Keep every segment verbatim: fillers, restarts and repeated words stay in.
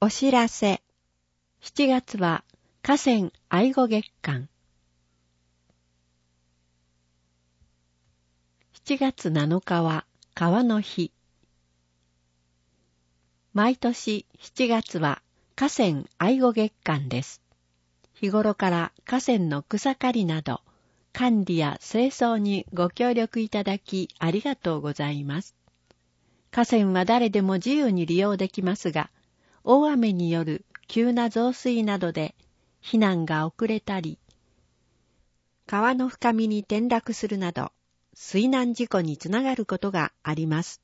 お知らせ。しちがつは河川愛護月間。しちがつなのかは川の日。毎年しちがつは河川愛護月間です。日頃から河川の草刈りなど管理や清掃にご協力いただきありがとうございます。河川は誰でも自由に利用できますが、大雨による急な増水などで避難が遅れたり、川の深みに転落するなど、水難事故につながることがあります。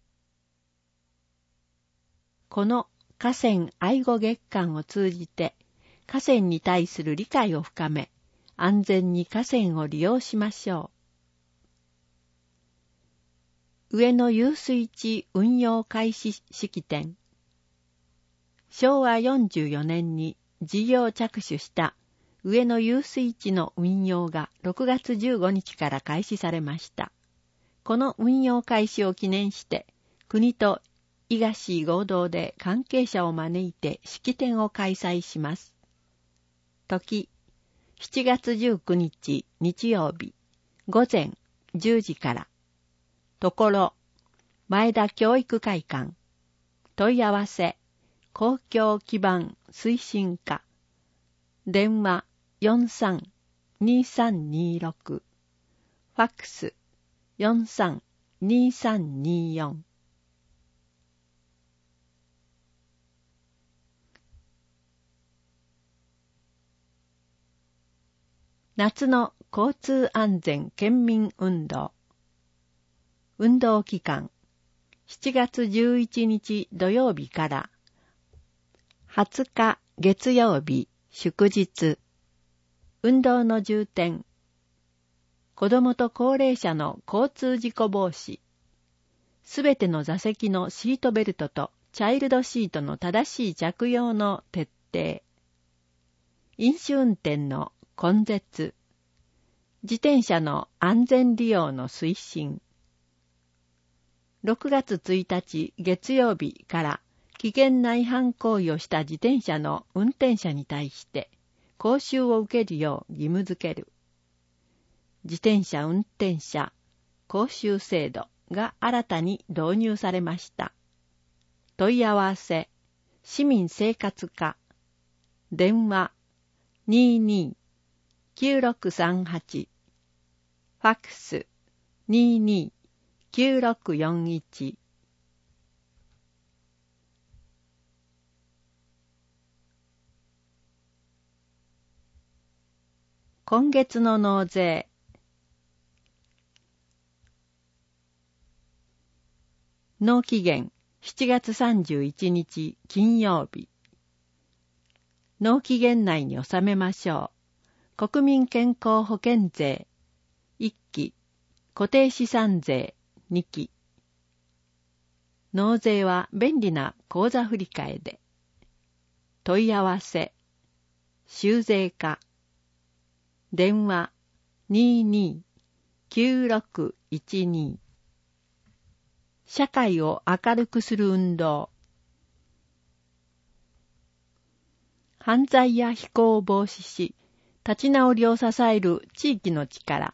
この河川愛護月間を通じて、河川に対する理解を深め、安全に河川を利用しましょう。上野遊水地運用開始式典。しょうわよんじゅうよねんに事業着手した上野遊水地の運用がろくがつじゅうごにちから開始されました。この運用開始を記念して、国と伊賀市合同で関係者を招いて式典を開催します。時、しちがつじゅうくにち日曜日、ごぜんじゅうじから。ところ、前田教育会館。問い合わせ、公共基盤推進課。電話 よんさんにさんにろく。ファックス よんさんにさんによん。夏の交通安全県民運動。運動期間、しちがつじゅういちにち土曜日からはつか月曜日祝日。運動の重点。子どもと高齢者の交通事故防止。すべての座席のシートベルトとチャイルドシートの正しい着用の徹底。飲酒運転の根絶。自転車の安全利用の推進。ろくがつついたち月曜日から危険な違反行為をした自転車の運転者に対して講習を受けるよう義務付ける。自転車運転者講習制度が新たに導入されました。問い合わせ、市民生活課。電話 にーにーきゅうろくさんはち。ファックス にーにーきゅうろくよんいち。今月の納税。納期限しちがつさんじゅういちにち金曜日。納期限内に納めましょう。国民健康保険税いっき、固定資産税にき。納税は便利な口座振替で。問い合わせ、収税課。電話 にーにーきゅうろくいちに。社会を明るくする運動。犯罪や非行を防止し、立ち直りを支える地域の力。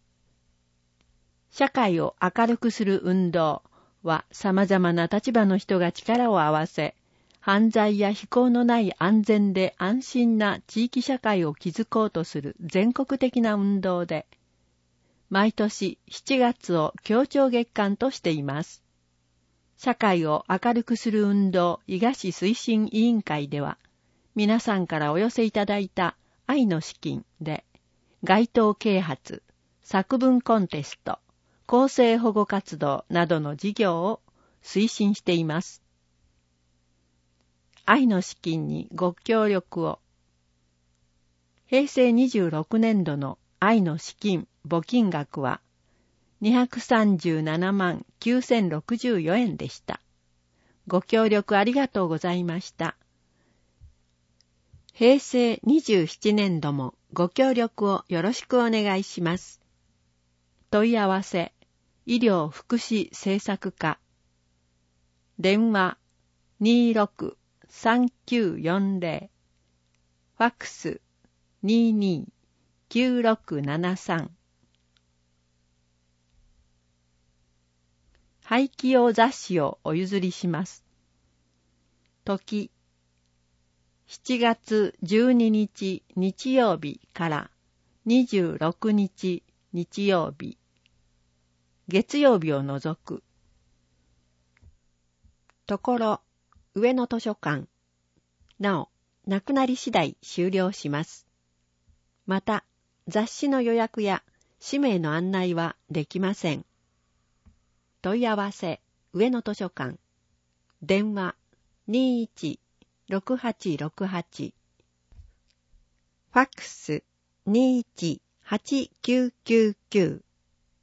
社会を明るくする運動は様々な立場の人が力を合わせ、犯罪や非行のない安全で安心な地域社会を築こうとする全国的な運動で、毎年しちがつを協調月間としています。社会を明るくする運動伊賀市推進委員会では、皆さんからお寄せいただいた愛の資金で、街頭啓発、作文コンテスト、公正保護活動などの事業を推進しています。愛の資金にご協力を。へいせいにじゅうろくねんどの愛の資金募金額はにひゃくさんじゅうななまんきゅうせんろくじゅうよえんでした。ご協力ありがとうございました。へいせいにじゅうななねんどもご協力をよろしくお願いします。問い合わせ、医療福祉政策課。電話 にーろくさんきゅうよんぜろ、ファックスにーにーきゅうろくななさん。廃棄用雑誌をお譲りします。時、しちがつじゅうににち日曜日からにじゅうろくにち日曜日、月曜日を除く。ところ、上野図書館。なお、なくなり次第終了します。また、雑誌の予約や氏名の案内はできません。問い合わせ、上野図書館。電話、にーいちろくはちろくはち。ファックス、にーいちはちきゅうきゅうきゅう。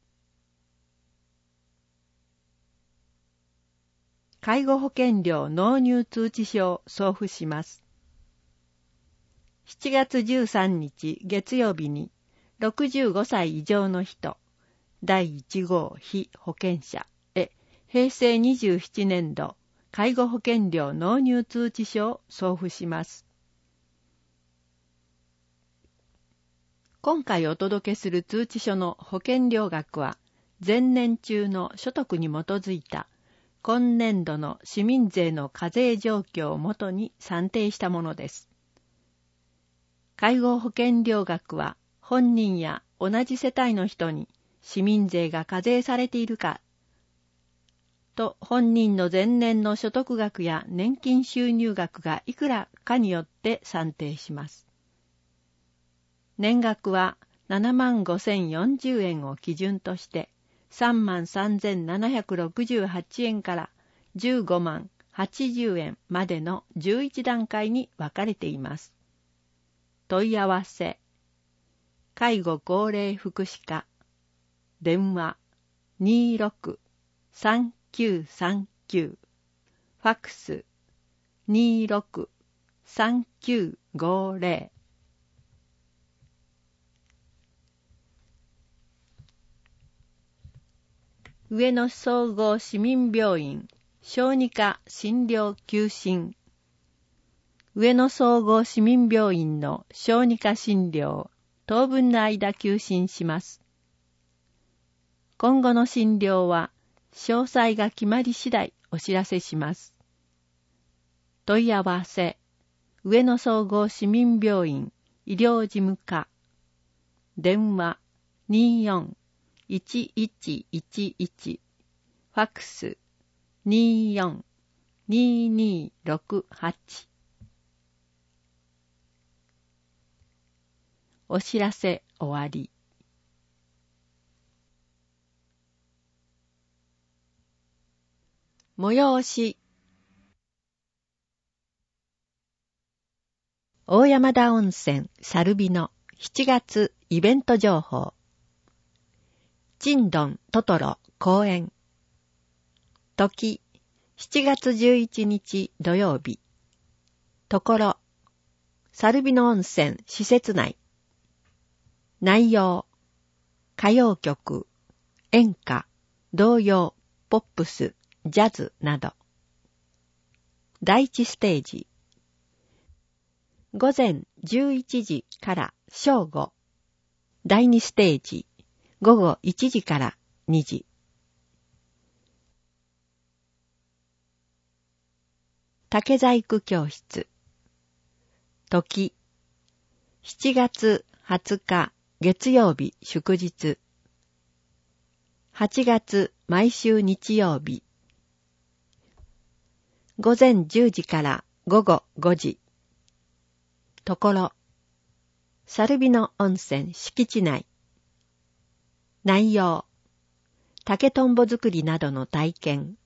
介護保険料納入通知書を送付します。しちがつじゅうさんにち月曜日にろくじゅうごさい以上の人、だいいち号被保険者へ平成にじゅうななねん度介護保険料納入通知書を送付します。今回お届けする通知書の保険料額は前年中の所得に基づいた今年度の市民税の課税状況をもとに算定したものです。介護保険料額は本人や同じ世帯の人に市民税が課税されているかと本人の前年の所得額や年金収入額がいくらかによって算定します。年額はななまんごせんよんじゅうえんを基準としてさんまんさんぜんななひゃくろくじゅうはちえんからじゅうごまんはちじゅうえんまでのじゅういち段階に分かれています。問い合わせ、介護高齢福祉課、電話にーろくさんきゅうさんきゅう、ファックスにーろくさんきゅうごぜろ。上野総合市民病院小児科診療休診。上野総合市民病院の小児科診療、当分の間休診します。今後の診療は詳細が決まり次第お知らせします。問い合わせ、上野総合市民病院医療事務課。電話にーよんいちいちいちいち、ファックスにーよんにーにーろくはち。お知らせ終わり。催し。大山田温泉サルビのしちがつイベント情報。チンドントトロ公演。時、しちがつじゅういちにち土曜日。ところ、サルビの温泉施設内。内容、歌謡曲、演歌、童謡、ポップス、ジャズなど。だいいちステージ。午前じゅういちじから正午。だいにステージ。午後いちじからにじ。竹細工教室。時、しちがつはつか月曜日祝日。はちがつ毎週日曜日。午前じゅうじから午後ごじ。ところ、サルビの温泉敷地内。内容、竹とんぼ作りなどの体験。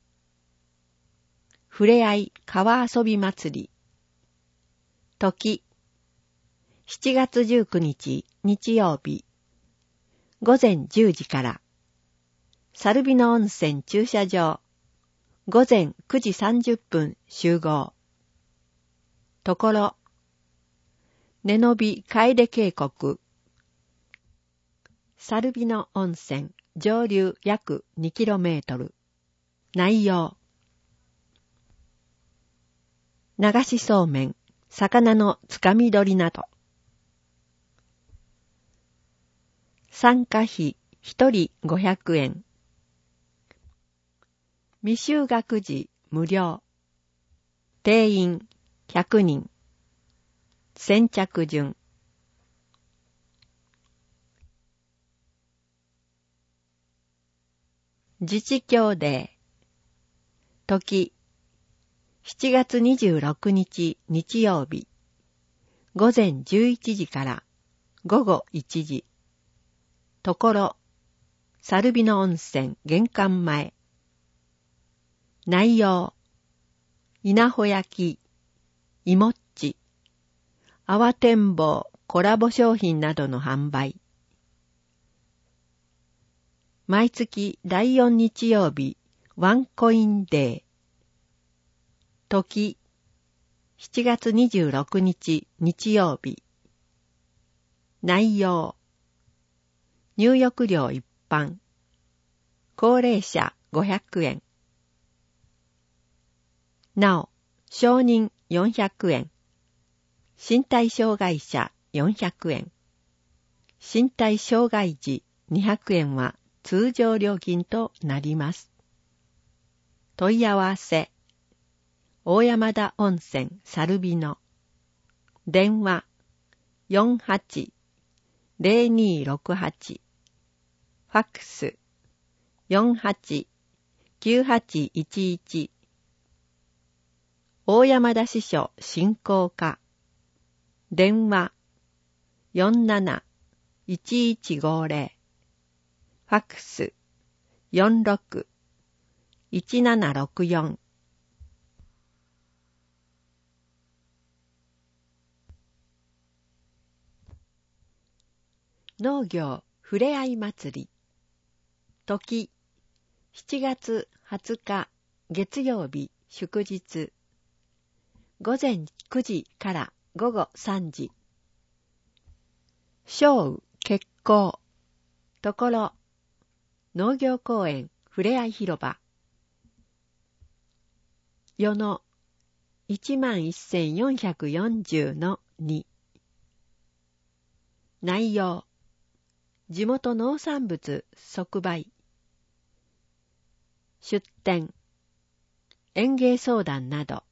ふれあい川遊び祭り。時、しちがつじゅうくにち日曜日。午前じゅうじから。サルビの温泉駐車場。午前くじさんじゅっぷん集合。ところ、根延楓渓谷。サルビの温泉上流約 にキロメートル。内容。 流しそうめん、魚のつかみ取りなど。参加費一人ごひゃくえん。未就学時無料。定員ひゃくにん。先着順。自治協定。時、しちがつにじゅうろくにち日曜日。午前じゅういちじから午後いちじ。ところ、サルビノ温泉玄関前。内容、稲穂焼き、芋っち、泡展望コラボ商品などの販売。毎月だいよん日曜日、ワンコインデー。時、しちがつにじゅうろくにち日曜日。内容、入浴料一般。高齢者ごひゃくえん。なお、少人よんひゃくえん。身体障害者よんひゃくえん。身体障害児にひゃくえんは通常料金となります。問い合わせ、大山田温泉サルビノ。電話 よんはち ゼロにろくはち。ファックス よんはち きゅうはちいちいち。大山田支所振興課。電話 よんなないちいちごゼロ。ファックス よんろく いちななろくよん。農業ふれあい祭り。時、しちがつはつか月曜日祝日。午前くじから午後さんじ。小雨決行。ところ、農業公園ふれあい広場。よの いちまんせんよんひゃくよんじゅうのに。内容、地元農産物即売。出店、園芸相談など。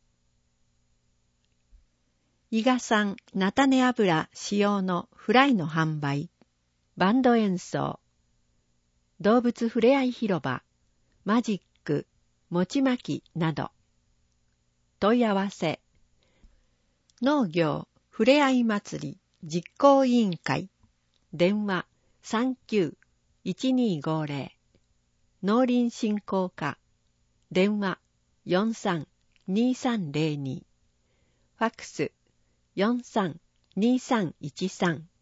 伊賀産菜種油使用のフライの販売、バンド演奏、動物ふれあい広場、マジック、餅巻きなど。問い合わせ、農業ふれあい祭り実行委員会。電話 さんきゅういちにごゼロ。農林振興課。電話 よんさんにさんゼロに。ファックス よんさんにさんいちさん。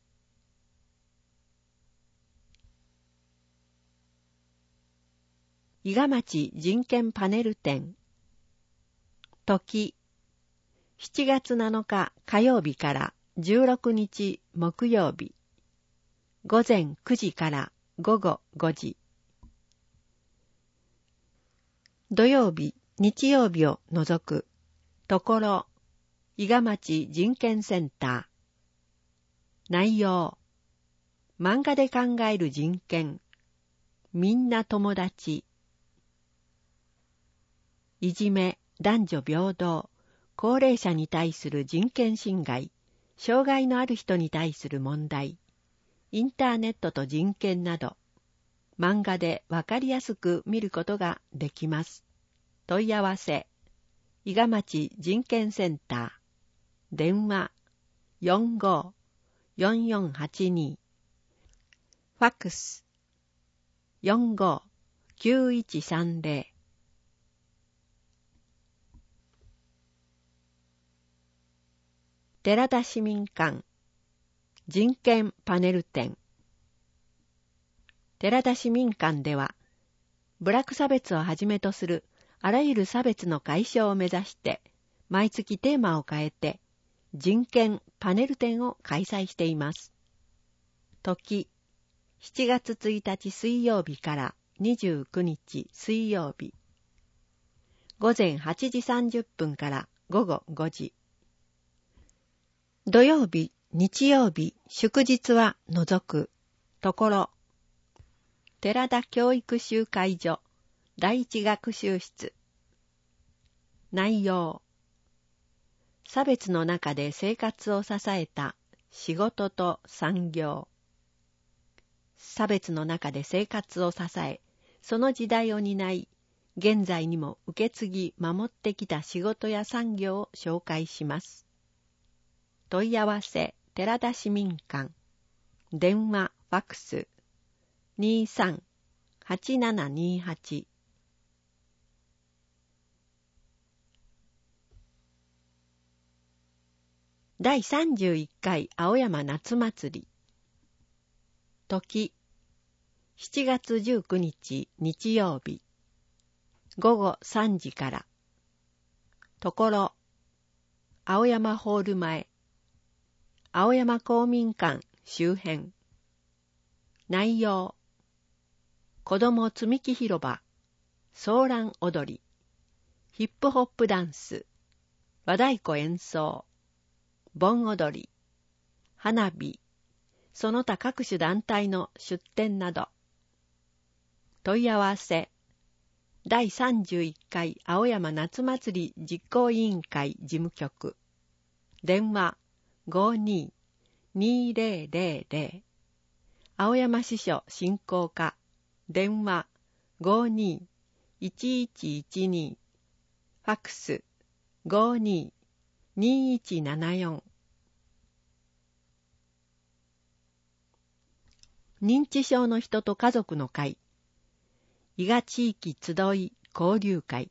伊賀町人権パネル展。時、しちがつなのか火曜日からじゅうろくにち木曜日。午前くじから午後ごじ。土曜日、日曜日を除くところ、伊賀町人権センター。内容、漫画で考える人権。みんな友達。いじめ、男女平等、高齢者に対する人権侵害、障害のある人に対する問題、インターネットと人権など、漫画でわかりやすく見ることができます。問い合わせ、伊賀町人権センター。電話 よんご よんよんはちに。ファックス よんご きゅういちさんゼロ。寺田市民館人権パネル展。寺田市民館では、部落差別をはじめとするあらゆる差別の解消を目指して、毎月テーマを変えて、人権パネル展を開催しています。時、しちがつついたち水曜日からにじゅうくにち水曜日。午前はちじさんじゅっぷんからごごごじ。土曜日、日曜日、祝日は除くところ、寺田教育集会所第一学習室。内容。差別の中で生活を支えた仕事と産業。差別の中で生活を支え、その時代を担い、現在にも受け継ぎ守ってきた仕事や産業を紹介します。問い合わせ、寺田市民館。電話、ファックス、にさん はちななにはち。だいさんじゅういっかい青山夏祭り。時、しちがつじゅうくにち日曜日。ごごさんじから。ところ、青山ホール前。青山公民館周辺。内容。子供積み木広場。ソーラン踊り。ヒップホップダンス。和太鼓演奏。盆踊り。花火。その他各種団体の出展など。問い合わせ。だいさんじゅういっかい青山夏祭り実行委員会事務局。電話 ごにーにーぜろぜろぜろ。青山支所振興課。電話 ごにーいちいちいちに。ファックス ごにーにーいちななよん。認知症の人と家族の会。伊賀地域集い交流会。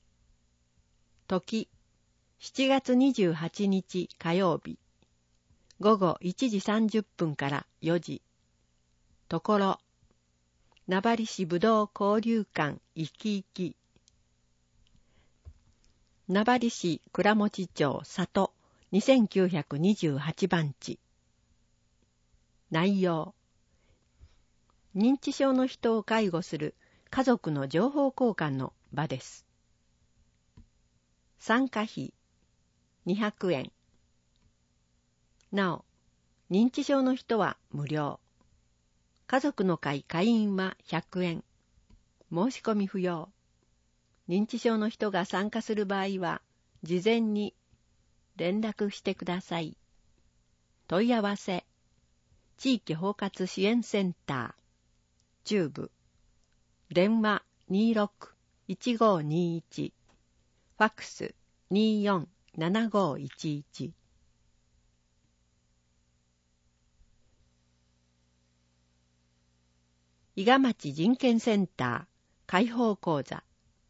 時、しちがつにじゅうはちにち火曜日。ごごいちじさんじゅっぷんからよじ。ところ、名張市ぶどう交流館いきいき。名張市倉持町里にせんきゅうひゃくにじゅうはちばんち。内容。認知症の人を介護する家族の情報交換の場です。参加費にひゃくえん。なお、認知症の人は無料。家族の会会員はひゃくえん。申し込み不要。認知症の人が参加する場合は、事前に連絡してください。問い合わせ。地域包括支援センター。中部。電話 にーろくいちごにいち。ファックス にーよんななごいちいち。伊賀町人権センター開放講座。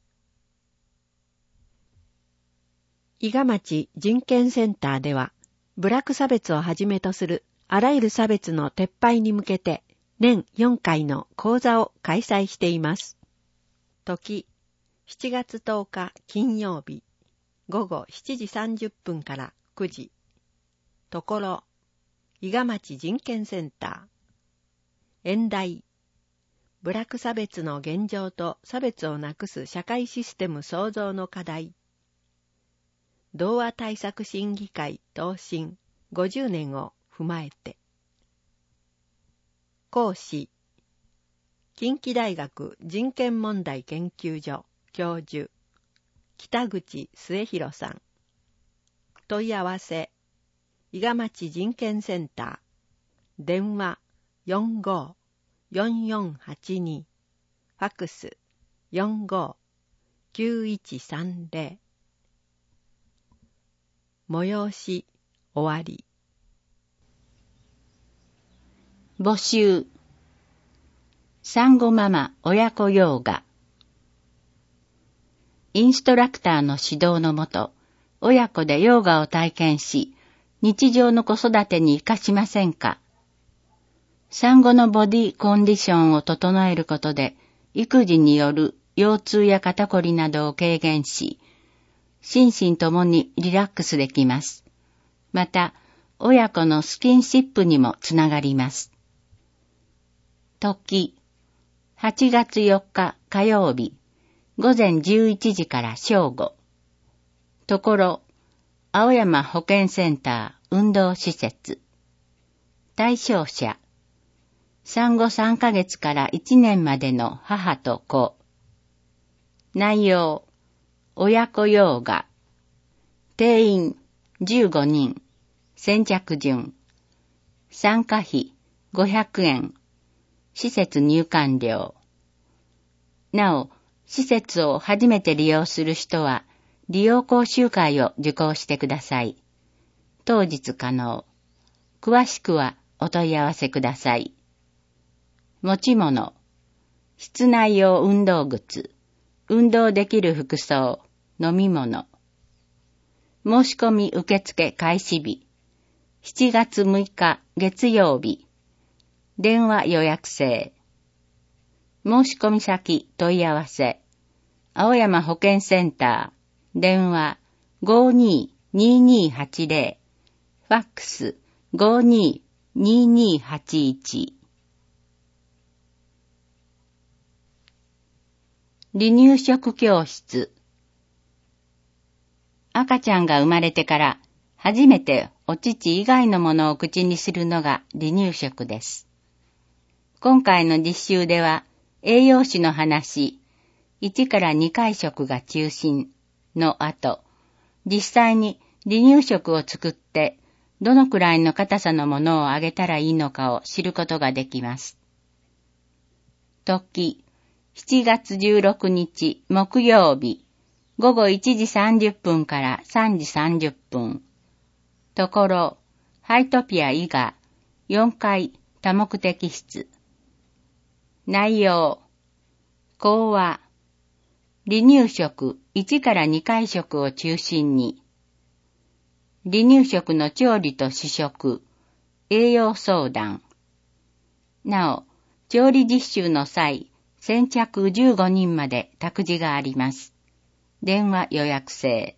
伊賀町人権センターでは、部落差別をはじめとするあらゆる差別の撤廃に向けて、年よんかいの講座を開催しています。時、しちがつとおか金曜日、ごごしちじさんじゅっぷんからくじ。ところ、伊賀町人権センター。演題。部落差別の現状と差別をなくす社会システム創造の課題。童話対策審議会答申ごじゅうねんを踏まえて。講師。近畿大学人権問題研究所教授。北口末広さん。問い合わせ。伊賀町人権センター。電話 よんごーよんよんはちに。ファックス よんごーきゅういちさんぜろ。催し終わり。 募集。産後ママ親子ヨーガ。インストラクターの指導のもと、親子でヨーガを体験し、日常の子育てに活かしませんか？産後のボディコンディションを整えることで、育児による腰痛や肩こりなどを軽減し、心身ともにリラックスできます。また、親子のスキンシップにもつながります。時、はちがつよっか火曜日、ごぜんじゅういちじから正午。ところ、 青山保健センター運動施設。対象者、産後さんかげつからいちねんまでの母と子。内容、親子ヨガ。定員じゅうごにん。先着順。参加費ごひゃくえん。施設入館料。なお、施設を初めて利用する人は、利用講習会を受講してください。当日可能。詳しくはお問い合わせください。持ち物。室内用運動靴。運動できる服装。飲み物。申し込み受付開始日。しちがつむいか月曜日。電話予約制。申し込み先問い合わせ。青山保健センター。電話 ごーにーにーにーはちぜろ。ファックス ごーにーにーにーはちいち。離乳食教室。赤ちゃんが生まれてから初めてお乳以外のものを口にするのが離乳食です。今回の実習では栄養士の話、いちからにかい食が中心の後、実際に離乳食を作ってどのくらいの硬さのものをあげたらいいのかを知ることができます。時、しちがつじゅうろくにち木曜日、ごごいちじさんじゅっぷんからさんじさんじゅっぷん。ところ、ハイトピア伊賀よんかい多目的室。内容、講話、離乳食いちからにかい食を中心に、離乳食の調理と試食、栄養相談。なお、調理実習の際、先着じゅうごにんまで託児があります。電話予約制。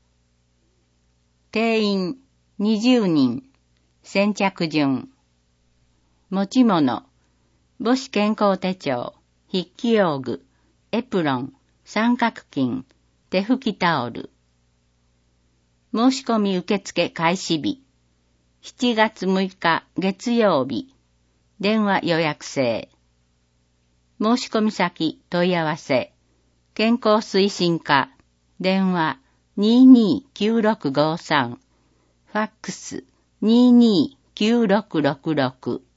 定員にじゅうにん。先着順。持ち物。母子健康手帳、筆記用具、エプロン、三角巾、手拭きタオル。申し込み受付開始日。しちがつむいか月曜日。電話予約制。申し込み先問い合わせ。健康推進課。電話 にーにーきゅうろくごさん。ファックス にーにーきゅうろくろくろく。